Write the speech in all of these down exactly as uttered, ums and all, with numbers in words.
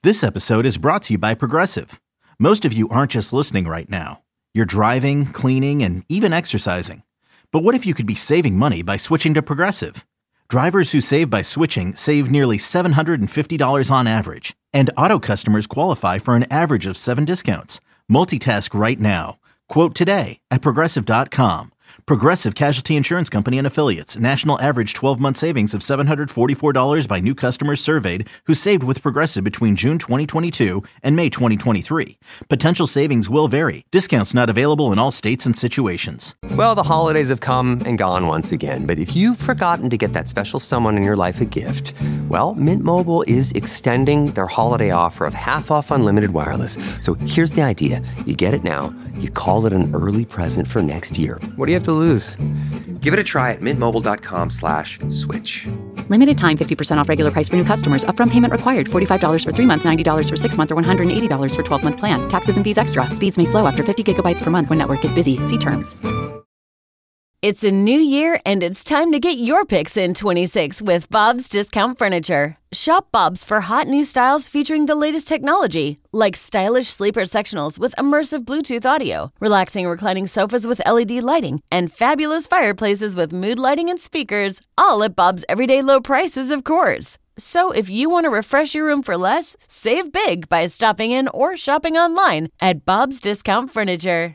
This episode is brought to you by Progressive. Most of you aren't just listening right now. You're driving, cleaning, and even exercising. But what if you could be saving money by switching to Progressive? Drivers who save by switching save nearly seven hundred fifty dollars on average. And auto customers qualify for an average of seven discounts. Multitask right now. Quote today at Progressive dot com. Progressive Casualty Insurance Company and Affiliates. National average twelve-month savings of seven hundred forty-four dollars by new customers surveyed who saved with Progressive between June twenty twenty-two and May twenty twenty-three. Potential savings will vary. Discounts not available in all states and situations. Well, the holidays have come and gone once again, but if you've forgotten to get that special someone in your life a gift, well, Mint Mobile is extending their holiday offer of half off unlimited wireless. So here's the idea. You get it now. You call it an early present for next year. What do you have to lose? Give it a try at mintmobile.com slash switch. Limited time, fifty percent off regular price for new customers. Upfront payment required. forty-five dollars for three months, ninety dollars for six months, or one hundred eighty dollars for twelve-month plan. Taxes and fees extra. Speeds may slow after fifty gigabytes per month when network is busy. See terms. It's a new year, and it's time to get your picks in twenty-six with Bob's Discount Furniture. Shop Bob's for hot new styles featuring the latest technology, like stylish sleeper sectionals with immersive Bluetooth audio, relaxing reclining sofas with L E D lighting, and fabulous fireplaces with mood lighting and speakers, all at Bob's everyday low prices, of course. So if you want to refresh your room for less, save big by stopping in or shopping online at Bob's Discount Furniture.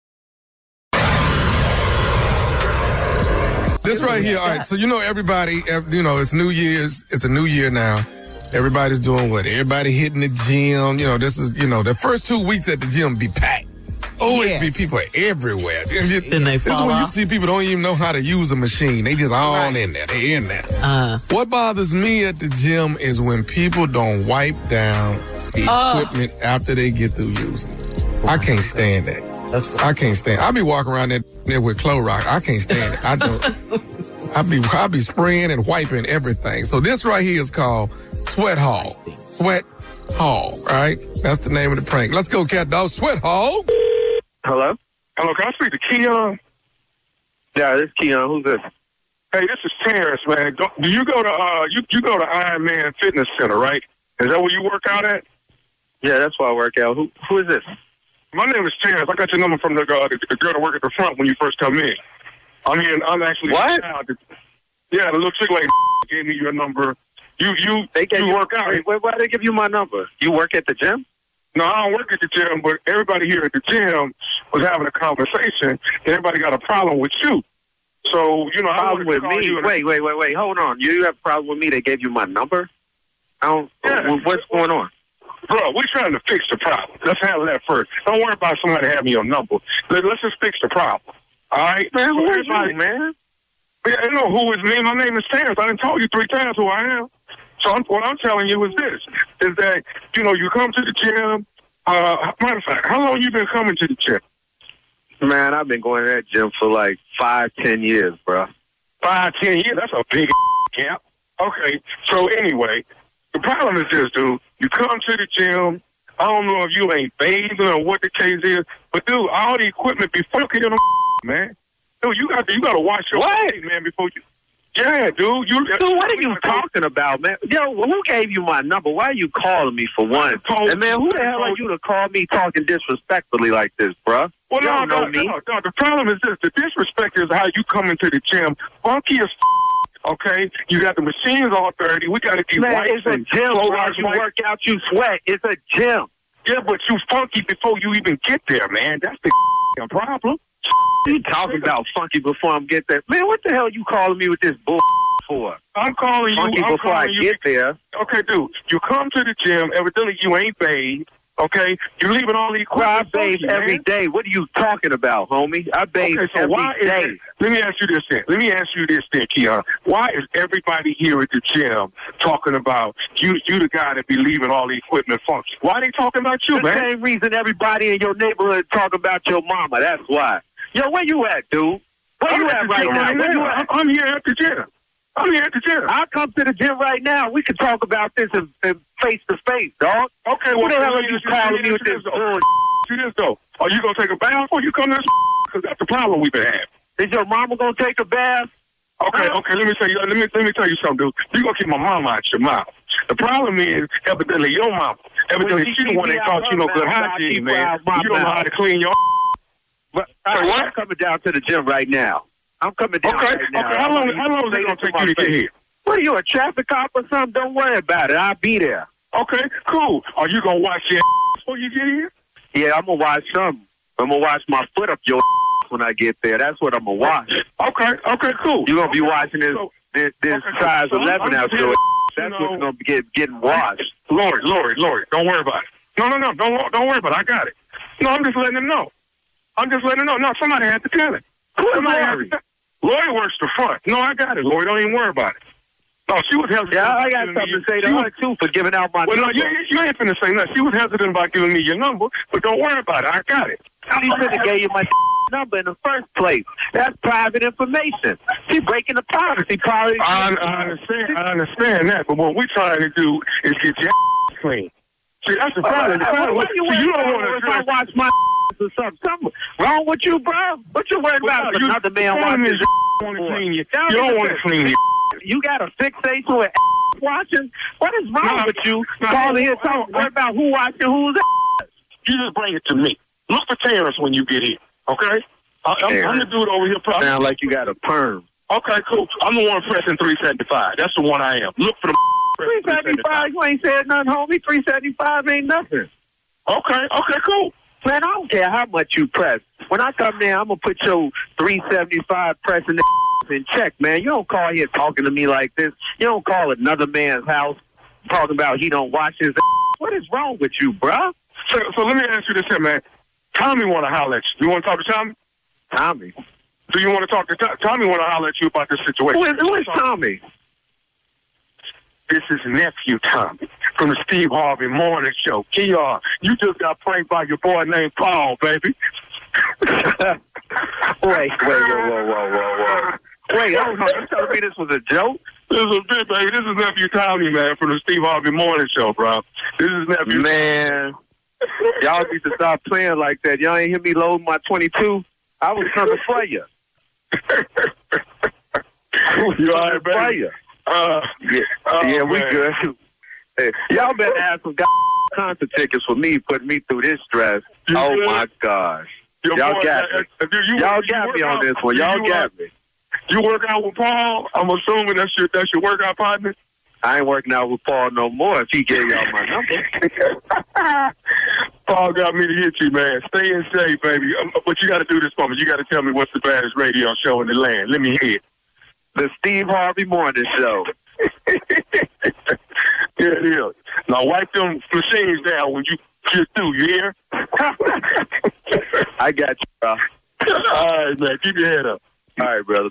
This right here, all right, so you know everybody, you know, it's New Year's, it's a new year now. Everybody's doing what? Everybody hitting the gym. You know, this is, you know, the first two weeks at the gym be packed. Always yes. be people everywhere. And just, then they this is when off. you see people don't even know how to use a machine. They just all right. in there. They in there. Uh, what bothers me at the gym is when people don't wipe down the uh, equipment after they get through using it. I can't stand that. That's I can't stand it. I be walking around there, there with Clorox. I can't stand it. I don't. I be I be spraying and wiping everything. So this right here is called Sweat Hog. Sweat Hog, right? That's the name of the prank. Let's go, cat dog. Sweat Hog. Hello? Hello, can I speak to Keon? Yeah, this is Keon. Who's this? Hey, this is Terrence, man. Do, do you go to uh you, you go to Iron Man Fitness Center, right? Is that where you work out at? Yeah, that's where I work out. Who who is this? My name is Terrence. I got your number from the, uh, the, the girl that work at the front when you first come in. I mean, I'm actually... What? Yeah, the little chick like gave me your number. You you, they gave you, you work out. Wait, why did they give you my number? You work at the gym? No, I don't work at the gym, but everybody here at the gym was having a conversation. Everybody got a problem with you. So, you know... Problem with me? Wait, wait, wait, wait. Hold on. You have a problem with me? They gave you my number? I don't... Yeah. What's going on? Bro, we're trying to fix the problem. Let's handle that first. Don't worry about somebody having your number. Let, let's just fix the problem. All right? Man, who so is you, man? Yeah, I know who is me. My name is Terrence. I done told you three times who I am. So I'm, what I'm telling you is this, is that, you know, you come to the gym. Uh, matter of fact, how long you been coming to the gym? Man, I've been going to that gym for like five, ten years, bro. Five, ten years? That's a big gap. Okay, so anyway, the problem is this, dude. You come to the gym. I don't know if you ain't bathing or what the case is, but dude, all the equipment be funky in the man. Dude, you got to you got to wash your body, man, before you. Yeah, dude. You, dude, what are you talking about, man? Yo, who gave you my number? Why are you calling me for one? And man, who the hell are you to call me talking disrespectfully like this, bro? Well, you no, don't know no, me. no, no. The problem is this: the disrespect is how you come into the gym, funky as. Okay, you got the machines all dirty. We got to keep Man, wipes it's a and gym, bro. You work out, you sweat. It's a gym. Yeah, but you funky before you even get there, man. That's the problem. You talking about funky before I get there? Man, what the hell are you calling me with this bull for? I'm calling funky you. I'm before calling I you. get there. Okay, dude. You come to the gym. Evidently, you ain't bathed. Okay, you're leaving all the equipment. Well, I bathe funky, every man. day. What are you talking about, homie? I bathe okay, so every why day. Is it, let me ask you this then. Let me ask you this then, Keon. Why is everybody here at the gym talking about you? You the guy that be leaving all the equipment funky? Why are they talking about you, the man? The same reason everybody in your neighborhood talking about your mama. That's why. Yo, where you at, dude? Where I'm you at right now? Right Where now. you at? I'm here at the gym. I'm here at the gym. I'll come to the gym right now. We can talk about this in, in face to face, dog. Okay, well, who the hell are you calling me with this bullshit? Do this though. Are you gonna take a bath before you come to this? Because that's the problem we've been having. Is your mama gonna take a bath? Okay, okay. Let me tell you. Let me let me tell you something, dude. You gonna keep my mama out your mouth. The problem is, evidently, your mama Evidently, she the one that taught you no good hygiene, man. You don't know how to clean your. But uh, what? I'm coming down to the gym right now. I'm coming down okay, right now. Okay, how long, how long is it going to take you to get here? What are you, a traffic cop or something? Don't worry about it. I'll be there. Okay, cool. Are you going to wash your ass before you get here? Yeah, I'm going to wash some. I'm going to wash my foot up your ass when I get there. That's what I'm going to wash. Okay, okay, cool. You're going to be washing this, so, this, this okay, size so eleven out your ass. That's know, what's going to be get, getting washed. Lord, Lord, Lord, don't worry about it. No, no, no, don't, don't worry about it. I got it. No, I'm just letting him know. I'm just letting him know. No, somebody had to tell him. Somebody had to tell him. Lori works the front. No, I got it, Lori. Don't even worry about it. No, she was hesitant. Yeah, I got something to say to her, too, for giving out my well, number. No, you, you ain't finna say nothing. She was hesitant about giving me your number, but don't worry about it. I got it. She should have gave you my number in the first place. That's private information. She's breaking the privacy policy. I, I understand. I understand that, but what we're trying to do is get your clean. See, that's the problem. The problem. What you, See, you don't want to I watch my or something. Something wrong with you, bro? What you worried well, about? You, Another man watching you want to clean you. You don't want to clean you. You got a fixation with watching? What is wrong no, with you? No, Calling here talking worried about who watching who's ass. You just bring it to me. Look for Terrence when you get here, okay? I, I'm, I'm the dude over here. Probably. Sound like you got a perm. Okay, cool. I'm the one pressing three seventy-five. That's the one I am. Look for the three seventy-five. You ain't said nothing, homie. three seventy-five ain't nothing. Okay, okay, cool. Man, I don't care how much you press. When I come there, I'm going to put your three seventy-five pressing the in check, man. You don't call here talking to me like this. You don't call another man's house talking about he don't wash his ass. What is wrong with you, bruh? So, so let me ask you this here, man. Tommy want to holler at you. You want to talk to Tommy? Tommy? Do you want to talk to Tommy? Tommy want to holler at you about this situation. Who is, who is Tommy? This is nephew Tommy from the Steve Harvey Morning Show. Keon, you just got pranked by your boy named Paul, baby. wait, wait, whoa, whoa, whoa, whoa, whoa. Wait, hold on. You telling me this was a joke? This is a bit, baby. This is nephew Tommy, man, from the Steve Harvey Morning Show, bro. This is nephew. Man, y'all need to stop playing like that. Y'all ain't hear me load my twenty-two. I was coming for you. You all right, baby? Uh, yeah, oh, yeah, we man. Good. Hey, y'all better have some concert tickets for me, putting me through this stress. You oh good? My gosh, Your y'all boy, got me. Uh, you, y'all you got me on out, this one. Y'all you got work, me. You work out with Paul? I'm assuming that's your that's your workout partner. I ain't working out with Paul no more. If he gave y'all my number. Paul got me to hit you, man. Stay in shape, baby. Um, but you got to do this for me. You got to tell me what's the baddest radio show in the land. Let me hear it. The Steve Harvey Morning Show. Yeah, it is. Now wipe them machines down when you get through, you hear? I got you, bro. All right, man. Keep your head up. All right, brother.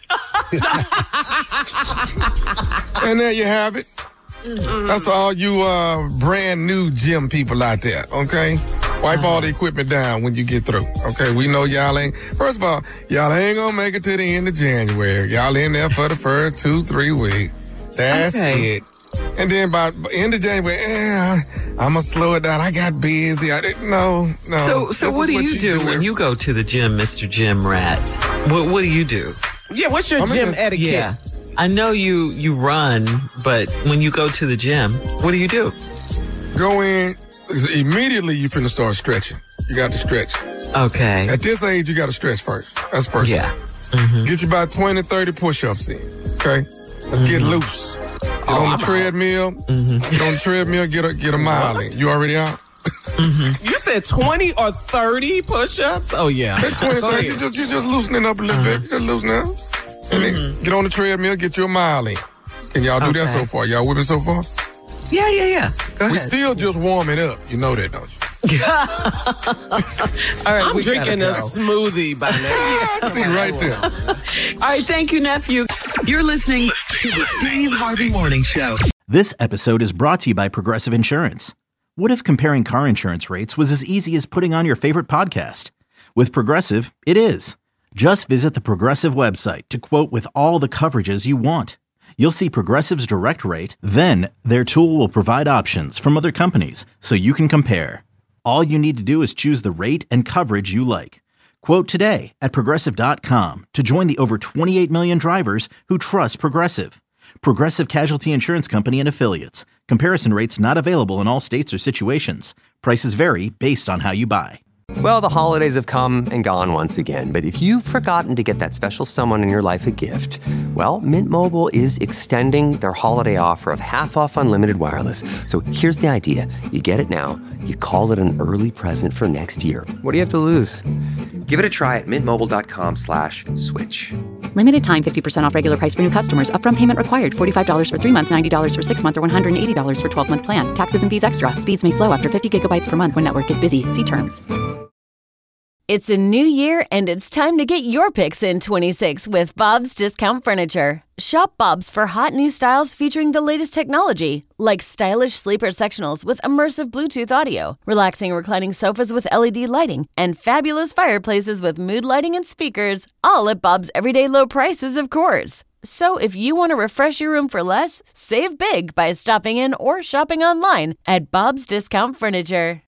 And there you have it. Mm-hmm. That's all you uh, brand new gym people out there, okay? Wipe uh-huh. all the equipment down when you get through, okay? We know y'all ain't, first of all, y'all ain't gonna make it to the end of January. Y'all in there for the first two, three weeks. That's okay. It. And then by the end of January, eh, I'm gonna slow it down. I got busy. I didn't know. No. So, so what do what you, you do, do when you go to the gym, Mister Gym Rat? What What do you do? Yeah, what's your I'm gym etiquette? Yeah. I know you, you run, but when you go to the gym, what do you do? Go in, immediately you finna start stretching. You got to stretch. Okay. At this age, you got to stretch first. That's first. Yeah. Mm-hmm. Get you about twenty, thirty push-ups in, okay? Let's mm-hmm. get loose. Get oh, on the I'm treadmill. Mm-hmm. Get on the treadmill, get a, get a mile what? in. You already out? Mm-hmm. You said twenty or thirty push-ups? Oh, yeah. twenty, thirty, you just, you just loosening up a little uh-huh. bit. Just loosening up. And mm-hmm. then get on the treadmill, get you a mile in. Can y'all do okay. that so far? Y'all with me so far? Yeah, yeah, yeah. Go ahead. We still just warming up. You know that, don't you? All right, I'm drinking a smoothie by now. See, right there. All right, thank you, nephew. You're listening to the Steve Harvey Morning Show. This episode is brought to you by Progressive Insurance. What if comparing car insurance rates was as easy as putting on your favorite podcast? With Progressive, it is. Just visit the Progressive website to quote with all the coverages you want. You'll see Progressive's direct rate, then their tool will provide options from other companies so you can compare. All you need to do is choose the rate and coverage you like. Quote today at Progressive dot com to join the over twenty-eight million drivers who trust Progressive. Progressive Casualty Insurance Company and Affiliates. Comparison rates not available in all states or situations. Prices vary based on how you buy. Well, the holidays have come and gone once again, but if you've forgotten to get that special someone in your life a gift, well, Mint Mobile is extending their holiday offer of half off unlimited wireless. So here's the idea. You get it now. You call it an early present for next year. What do you have to lose? Give it a try at mintmobile.com slash switch. Limited time fifty percent off regular price for new customers. Upfront payment required. forty-five dollars for three months, ninety dollars for six months, or one hundred eighty dollars for twelve-month plan. Taxes and fees extra. Speeds may slow after fifty gigabytes per month when network is busy. See terms. It's a new year, and it's time to get your picks in twenty-six with Bob's Discount Furniture. Shop Bob's for hot new styles featuring the latest technology, like stylish sleeper sectionals with immersive Bluetooth audio, relaxing reclining sofas with L E D lighting, and fabulous fireplaces with mood lighting and speakers, all at Bob's everyday low prices, of course. So if you want to refresh your room for less, save big by stopping in or shopping online at Bob's Discount Furniture.